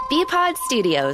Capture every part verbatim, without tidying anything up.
B-Pod Studios.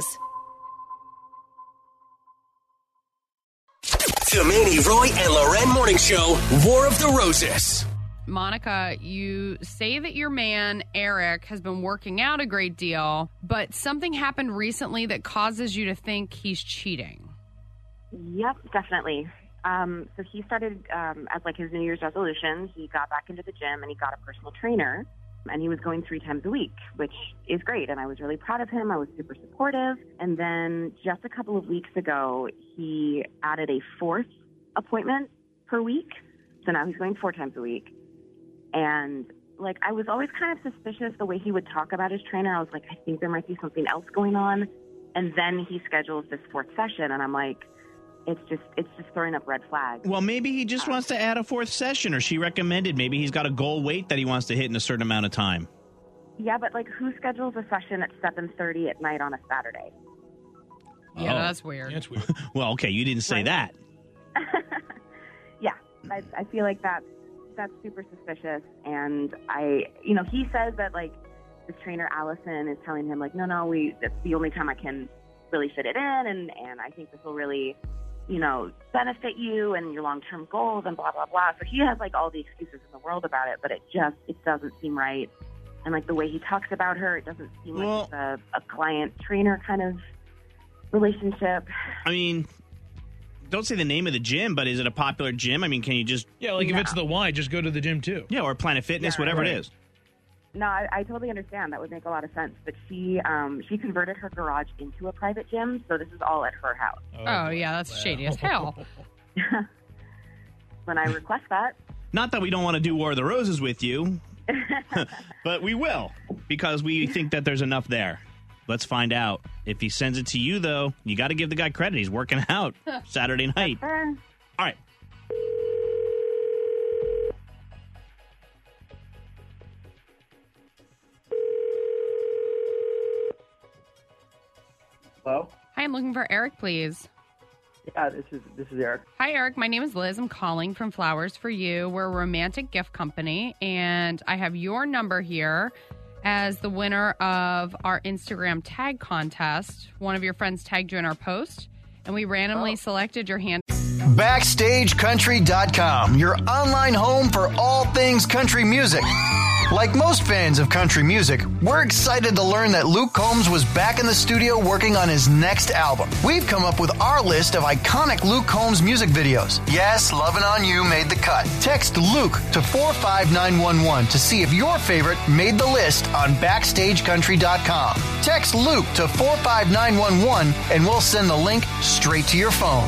The Manny, Roy, and Loren Morning Show, War of the Roses. Monica, you say that your man, Eric, has been working out a great deal, but something happened recently that causes you to think he's cheating. Yep, definitely. Um, so he started, um, as like his New Year's resolution, he got back into the gym and he got a personal trainer, and he was going three times a week, which is great. And I was really proud of him. I was super supportive. And then just a couple of weeks ago, he added a fourth appointment per week. So now he's going four times a week. And like, I was always kind of suspicious the way he would talk about his trainer. I was like, I think there might be something else going on. And then he schedules this fourth session, and I'm like, it's just it's just throwing up red flags. Well, maybe he just um, wants to add a fourth session, or she recommended. Maybe he's got a goal weight that he wants to hit in a certain amount of time. Yeah, but like, who schedules a session at seven thirty at night on a Saturday? Yeah, oh. that's weird. That's weird. Well, okay, you didn't say right? that. Yeah, I, I feel like that's that's super suspicious. And I, you know, he says that like the trainer Allison is telling him like, no, no, we that's the only time I can really fit it in, and and I think this will really, you know, benefit you and your long-term goals and blah, blah, blah. So he has, like, all the excuses in the world about it, but it just, it doesn't seem right. And, like, the way he talks about her, it doesn't seem well, like it's a, a client-trainer kind of relationship. I mean, don't say the name of the gym, but is it a popular gym? I mean, can you just... Yeah, like no. if it's the Y, just go to the gym, too. Yeah, or Planet Fitness, Yeah, whatever right. it is. No, I, I totally understand. That would make a lot of sense. But she um, she converted her garage into a private gym, so this is all at her house. Oh, oh yeah, that's wow. shady as hell. When I request that. Not that we don't want to do War of the Roses with you, but we will, because we think that there's enough there. Let's find out. If he sends it to you, though, you got to give the guy credit. He's working out Saturday night. Sure. All right. Hello? Hi, I'm looking for Eric, please. Yeah, this is this is Eric. Hi, Eric. My name is Liz. I'm calling from Flowers for You. We're a romantic gift company, and I have your number here as the winner of our Instagram tag contest. One of your friends tagged you in our post, and we randomly oh. selected your hand. Backstage Country dot com, your online home for all things country music. Like most fans of country music, we're excited to learn that Luke Combs was back in the studio working on his next album. We've come up with our list of iconic Luke Combs music videos. Yes, Lovin' On You made the cut. Text Luke to four five nine one one to see if your favorite made the list on Backstage Country dot com. Text Luke to four five nine one one and we'll send the link straight to your phone.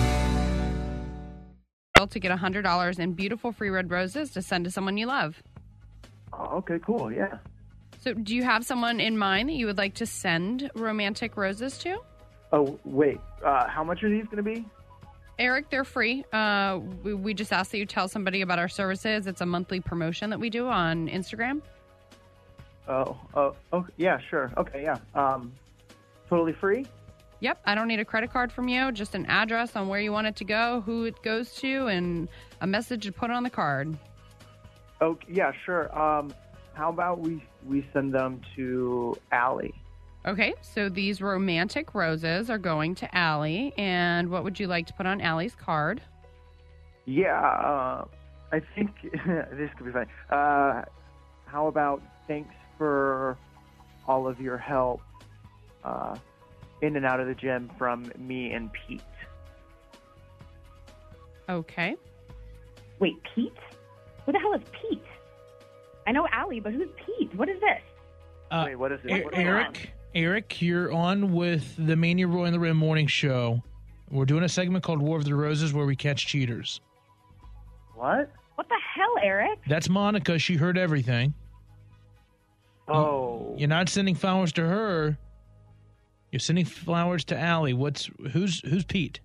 To get one hundred dollars in beautiful free red roses to send to someone you love. Oh, okay, cool, yeah. So do you have someone in mind that you would like to send romantic roses to? Oh, wait, uh, how much are these going to be? Eric, they're free. Uh, we, we just ask that you tell somebody about our services. It's a monthly promotion that we do on Instagram. Oh, oh, okay, yeah, sure. Okay, yeah. Um, totally free? Yep, I don't need a credit card from you, just an address on where you want it to go, who it goes to, and a message to put on the card. Okay, yeah, sure. Um, how about we we send them to Allie? Okay, so these romantic roses are going to Allie, and what would you like to put on Allie's card? Yeah, uh, I think this could be fun. Uh, how about thanks for all of your help uh, in and out of the gym from me and Pete. Okay. Wait, Pete? Who the hell is Pete? I know Allie, but who's Pete? What is this? Uh, Wait, what is it? Er- What is Eric, Eric, you're on with the Mania Roy and the Rim Morning Show. We're doing a segment called War of the Roses where we catch cheaters. What? What the hell, Eric? That's Monica. She heard everything. Oh. You're not sending flowers to her. You're sending flowers to Allie. What's who's who's Pete?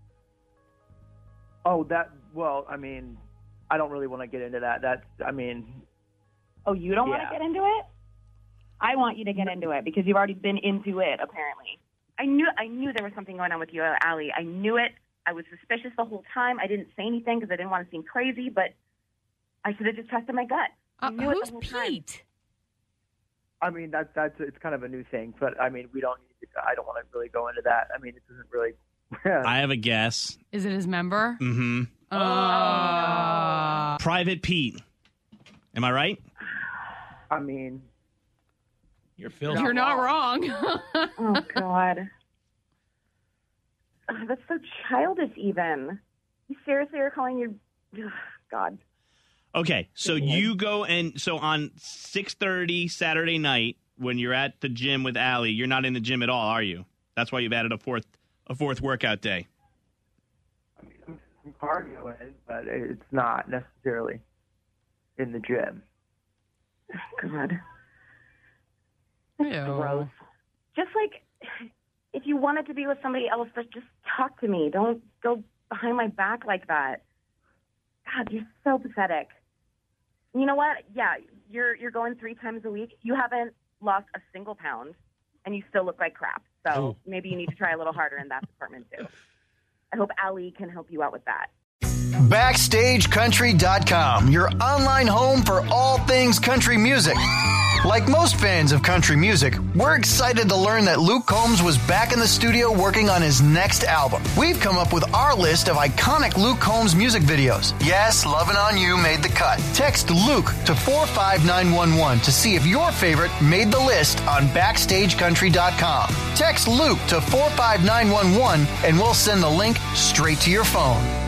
Oh, that. Well, I mean, I don't really want to get into that. That. I mean. Oh, you don't yeah. want to get into it? I want you to get into it because you've already been into it, apparently. I knew I knew there was something going on with you, Allie. I knew it. I was suspicious the whole time. I didn't say anything because I didn't want to seem crazy, but I should have just trusted my gut. I Uh, knew it who's the whole time. Pete? I mean, that, that's it's kind of a new thing, but I mean, we don't need to, I don't want to really go into that. I mean, it doesn't really. I have a guess. Is it his member? Mm-hmm. Uh, Private Pete. Am I right? I mean, You're filthy. You're not wrong. Oh, God. Oh, that's so childish, even. You seriously are calling your... Ugh, God. Okay, so you go and so on six thirty Saturday night when you're at the gym with Allie, you're not in the gym at all, are you? That's why you've added a fourth a fourth workout day. I mean, I'm some cardio in, but it's not necessarily in the gym. God. Ew. Gross. Just like, if you wanted to be with somebody else, but just talk to me. Don't go behind my back like that. God, you're so pathetic. You know what? Yeah, you're you're going three times a week. You haven't lost a single pound, and you still look like crap. So Oh. maybe you need to try a little harder in that department, too. I hope Allie can help you out with that. Backstage Country dot com, your online home for all things country music. Like most fans of country music, we're excited to learn that Luke Combs was back in the studio working on his next album. We've come up with our list of iconic Luke Combs music videos. Yes, Lovin' on You made the cut. Text Luke to four five nine one one to see if your favorite made the list on Backstage Country dot com. Text Luke to four five nine one one and we'll send the link straight to your phone.